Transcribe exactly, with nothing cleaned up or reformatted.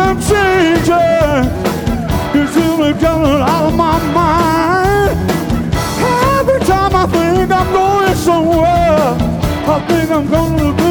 I'm changing. You seem to get it out of my mind. Every time I think I'm going somewhere, I think I'm gonna go